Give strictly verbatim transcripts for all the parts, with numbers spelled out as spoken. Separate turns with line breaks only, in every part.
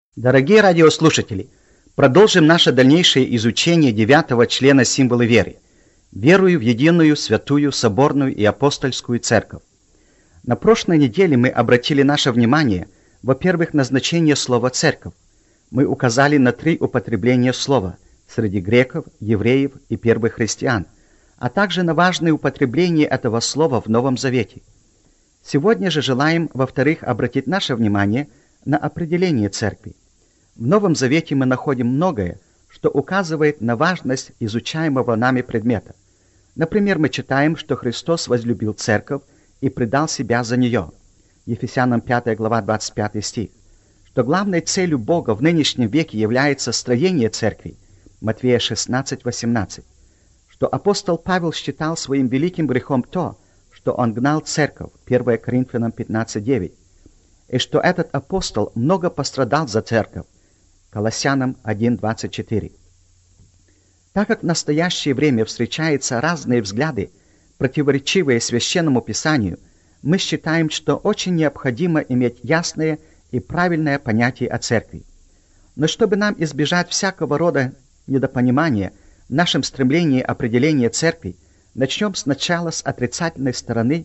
Дорогие радиослушатели, продолжим наше дальнейшее изучение девятого члена символа веры. Верую в единую, святую, соборную и апостольскую церковь. На прошлой неделе мы обратили наше внимание, во-первых, на значение слова «церковь». Мы указали на три употребления слова среди греков, евреев и первых христиан, а также на важное употребление этого слова в Новом Завете. Сегодня же желаем, во-вторых, обратить наше внимание на определение церкви. В Новом Завете мы находим многое, что указывает на важность изучаемого нами предмета. Например, мы читаем, что Христос возлюбил церковь и предал себя за нее. Ефесянам пятая глава двадцать пятый стих. Что главной целью Бога в нынешнем веке является строение церкви. Матфея шестнадцать восемнадцать. Что апостол Павел считал своим великим грехом то, что он гнал церковь. первое Коринфянам пятнадцать девять. И что этот апостол много пострадал за церковь. Колоссянам один двадцать четыре. Так как в настоящее время встречаются разные взгляды, противоречивые Священному Писанию, мы считаем, что очень необходимо иметь ясное и правильное понятие о церкви. Но чтобы нам избежать всякого рода недопонимания в нашем стремлении определения церкви, начнем сначала с отрицательной стороны,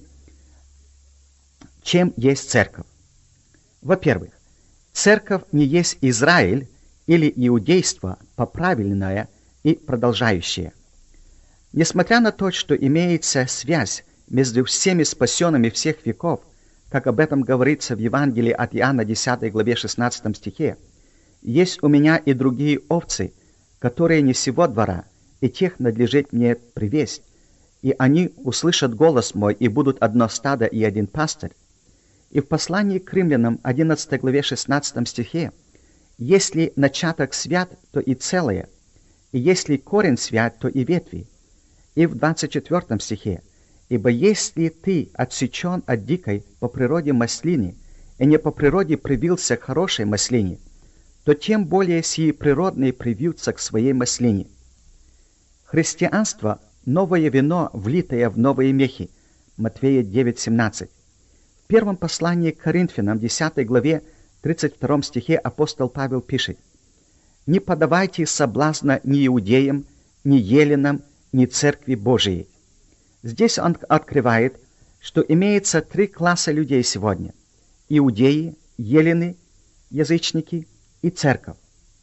чем есть церковь. Во-первых, церковь не есть Израиль или иудейство поправленное и продолжающее. Несмотря на то, что имеется связь между всеми спасенными всех веков, как об этом говорится в Евангелии от Иоанна десятой главе шестнадцатом стихе, есть у меня и другие овцы, которые не сего двора, и тех надлежит мне привесть, и они услышат голос мой, и будут одно стадо и один пастырь. И в послании к римлянам одиннадцатой главе шестнадцатом стихе: «Если начаток свят, то и целое, и если корень свят, то и ветви». И в двадцать четвёртом стихе: «Ибо если ты отсечен от дикой по природе маслины, и не по природе привился к хорошей маслине, то тем более сии природные привьются к своей маслине». Христианство – новое вино, влитое в новые мехи. Матфея девять семнадцать. В первом послании к Коринфянам, десятой главе, тридцать втором стихе апостол Павел пишет: «Не подавайте соблазна ни иудеям, ни еленам, ни церкви Божией». Здесь он открывает, что имеется три класса людей сегодня: иудеи, елены, язычники и церковь.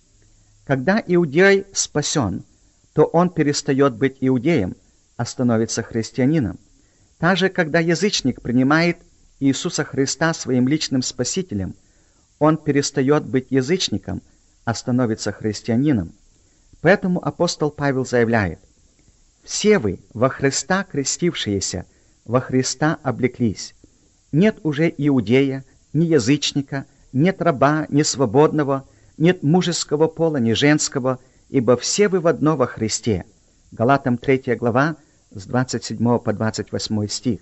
Когда иудей спасен, то он перестает быть иудеем, а становится христианином. Также, когда язычник принимает Иисуса Христа своим личным спасителем, он перестает быть язычником, а становится христианином. Поэтому апостол Павел заявляет: «Все вы, во Христа крестившиеся, во Христа облеклись. Нет уже иудея, ни язычника, нет раба, ни свободного, нет мужеского пола, ни женского, ибо все вы в одно во Христе». Галатам третья глава, с двадцать седьмого по двадцать восьмой стих.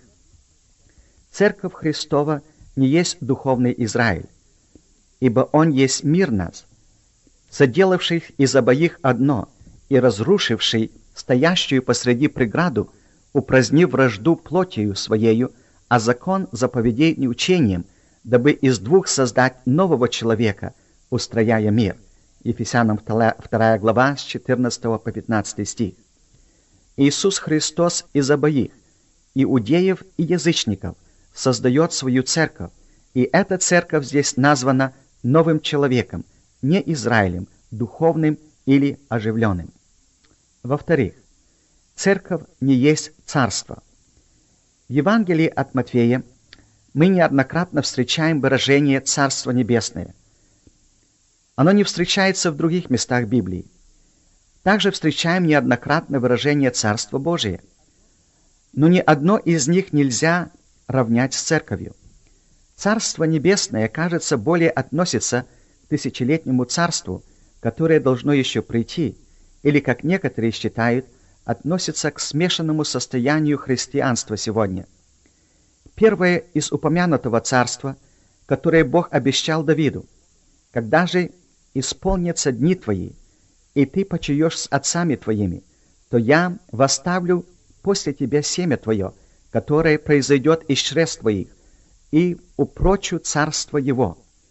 Церковь Христова не есть духовный Израиль, ибо он есть мир нас, соделавший из обоих одно и разрушивший стоящую посреди преграду, упразднив вражду плотью своею, а закон заповедей не учением, дабы из двух создать нового человека, устрояя мир. Ефесянам вторая глава, с четырнадцатого по пятнадцатый стих. Иисус Христос из обоих, иудеев и язычников, создает свою церковь, и эта церковь здесь названа новым человеком, не Израилем, духовным или оживленным. Во-вторых, церковь не есть царство. В Евангелии от Матфея мы неоднократно встречаем выражение «Царство небесное». Оно не встречается в других местах Библии. Также встречаем неоднократно выражение «Царство Божие». Но ни одно из них нельзя равнять с церковью. Царство Небесное, кажется, более относится к тысячелетнему царству, которое должно еще прийти, или, как некоторые считают, относится к смешанному состоянию христианства сегодня. Первое из упомянутого царства, которое Бог обещал Давиду: «Когда же исполнятся дни твои, и ты почиешь с отцами твоими, то я восставлю после тебя семя твое, которое произойдет из чресл твоих, и упрочу царство его,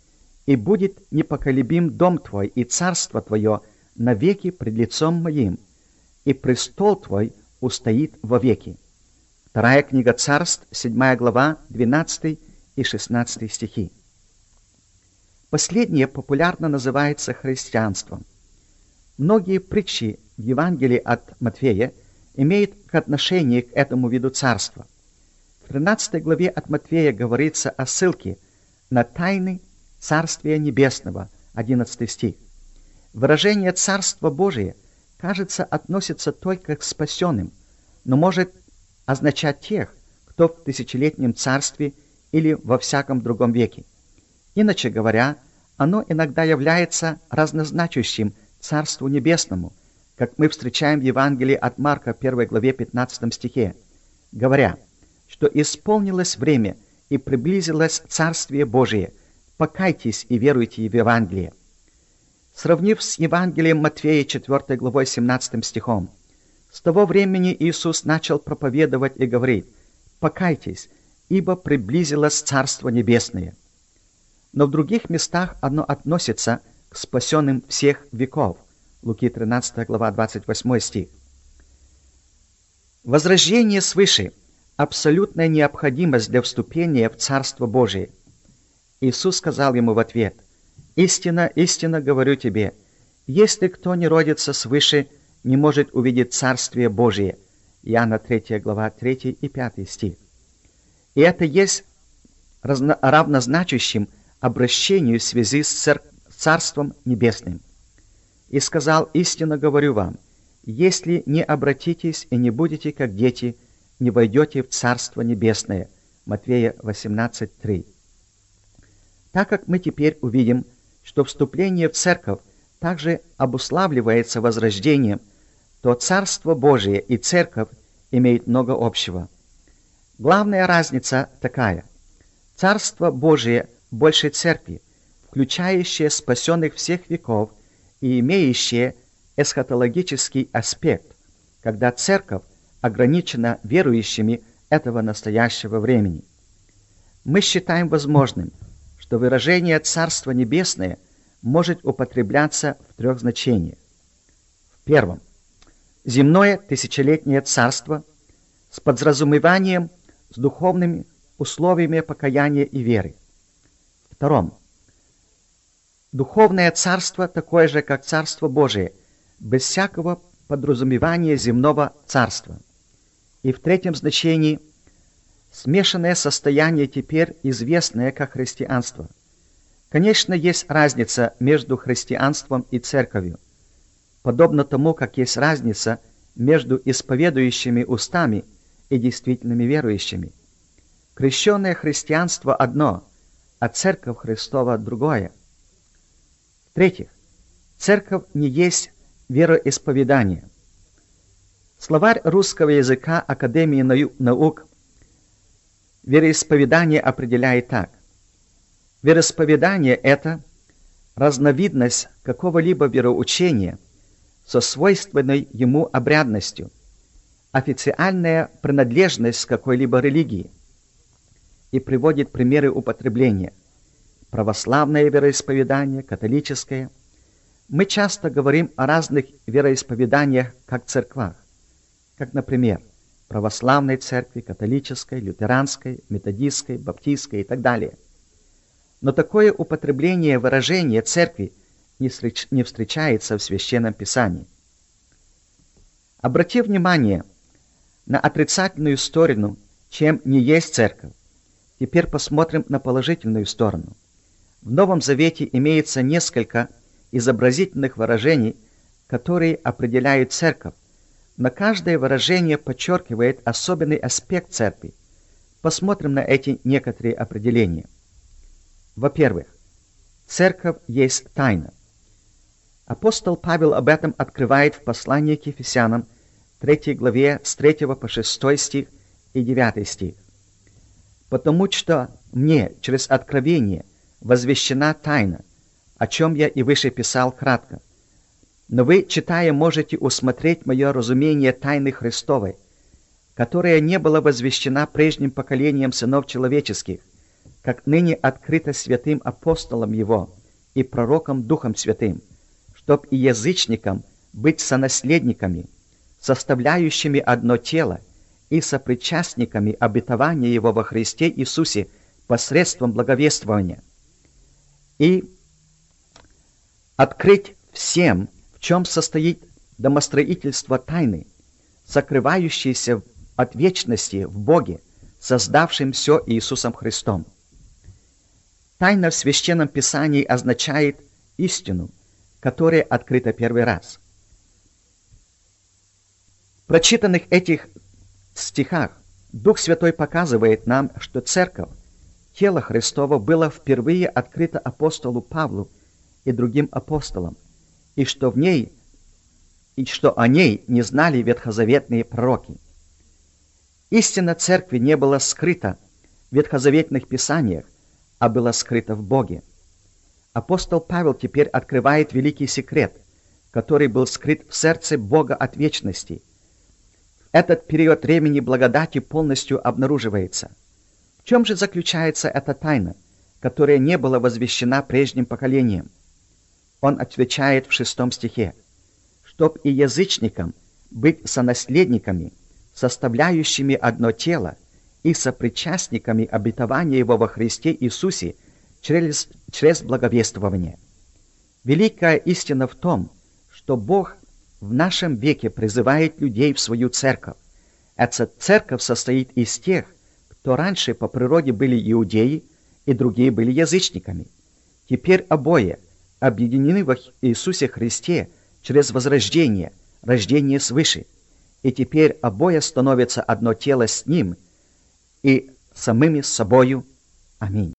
и будет непоколебим дом твой и царство твое навеки пред лицом моим, и престол твой устоит вовеки». Вторая книга Царств, седьмая глава, двенадцатый и шестнадцатый стихи. Последнее популярно называется христианством. Многие притчи в Евангелии от Матфея имеют отношение к этому виду царства. В тринадцатой главе от Матфея говорится о ссылке на тайны Царствия Небесного, одиннадцатый стих. Выражение «Царство Божие», кажется, относится только к спасенным, но может означать тех, кто в тысячелетнем царстве или во всяком другом веке. Иначе говоря, оно иногда является разнозначащим Царству Небесному, как мы встречаем в Евангелии от Марка, первой главе, пятнадцатом стихе, говоря, что исполнилось время и приблизилось Царствие Божие, покайтесь и веруйте в Евангелие. Сравнив с Евангелием Матфея, четвёртой главой, семнадцатым стихом, с того времени Иисус начал проповедовать и говорить: «Покайтесь, ибо приблизилось Царство Небесное». Но в других местах оно относится к спасенным всех веков. Луки тринадцатая глава, двадцать восьмой стих. Возрождение свыше – абсолютная необходимость для вступления в Царство Божие. Иисус сказал ему в ответ: «Истинно, истинно говорю тебе, если кто не родится свыше, не может увидеть Царствие Божие». Иоанна третья глава, третий и пятый стих. И это есть разно- равнозначащим обращению в связи с цер- Царством Небесным. «И сказал: истинно говорю вам, если не обратитесь и не будете как дети, не войдете в Царство Небесное». Матфея восемнадцать три. Так как мы теперь увидим, что вступление в церковь также обуславливается возрождением, то Царство Божие и церковь имеют много общего. Главная разница такая: Царство Божие больше церкви, включающее спасенных всех веков и имеющее эсхатологический аспект, когда церковь ограничена верующими этого настоящего времени. Мы считаем возможным, что выражение «Царство Небесное» может употребляться в трех значениях. В первом – земное тысячелетнее царство с подразумеванием с духовными условиями покаяния и веры. В втором – духовное царство такое же, как Царство Божие, без всякого подразумевания земного царства. И в третьем значении – смешанное состояние, теперь известное как христианство. Конечно, есть разница между христианством и церковью, подобно тому, как есть разница между исповедующими устами и действительными верующими. Крещенное христианство одно, а церковь Христова другое. В-третьих, церковь не есть вероисповедание. Словарь русского языка Академии наук вероисповедание определяет так: вероисповедание – это разновидность какого-либо вероучения со свойственной ему обрядностью, официальная принадлежность к какой-либо религии, и приводит примеры употребления: православное вероисповедание, католическое. Мы часто говорим о разных вероисповеданиях как церквах, как, например, православной церкви, католической, лютеранской, методистской, баптистской и так далее. Но такое употребление выражения церкви не встречается в Священном Писании. Обрати внимание на отрицательную сторону, чем не есть церковь. Теперь посмотрим на положительную сторону. В Новом Завете имеется несколько изобразительных выражений, которые определяют церковь, но каждое выражение подчеркивает особенный аспект церкви. Посмотрим на эти некоторые определения. Во-первых, церковь есть тайна. Апостол Павел об этом открывает в послании к Ефесянам, третьей главе, с третьего по шестой стих и девятый стих. «Потому что мне через откровение возвещена тайна, о чем я и выше писал кратко. Но вы, читая, можете усмотреть мое разумение тайны Христовой, которая не была возвещена прежним поколением сынов человеческих, как ныне открыто святым апостолам его, и пророкам Духом Святым, чтоб и язычникам быть сонаследниками, составляющими одно тело и сопричастниками обетования Его во Христе Иисусе посредством благовествования, и открыть всем, в чем состоит домостроительство тайны, сокрывающейся от вечности в Боге, создавшим все Иисусом Христом. Тайна в Священном Писании означает истину, которая открыта первый раз. В прочитанных этих стихах Дух Святой показывает нам, что Церковь, тело Христово, было впервые открыто апостолу Павлу и другим апостолам, и что в ней, и что о ней не знали ветхозаветные пророки. Истина Церкви не была скрыта в ветхозаветных писаниях, а была скрыта в Боге. Апостол Павел теперь открывает великий секрет, который был скрыт в сердце Бога от вечности. В этот период времени благодати полностью обнаруживается. В чем же заключается эта тайна, которая не была возвещена прежним поколением? Он отвечает в шестом стихе: «Чтоб и язычникам быть сонаследниками, составляющими одно тело, и сопричастниками обетования Его во Христе Иисусе через, через благовествование». Великая истина в том, что Бог в нашем веке призывает людей в свою церковь. Эта церковь состоит из тех, кто раньше по природе были иудеи, и другие были язычниками. Теперь обои объединены в Иисусе Христе через возрождение, рождение свыше, и теперь обои становятся одно тело с Ним и самими собою. Аминь.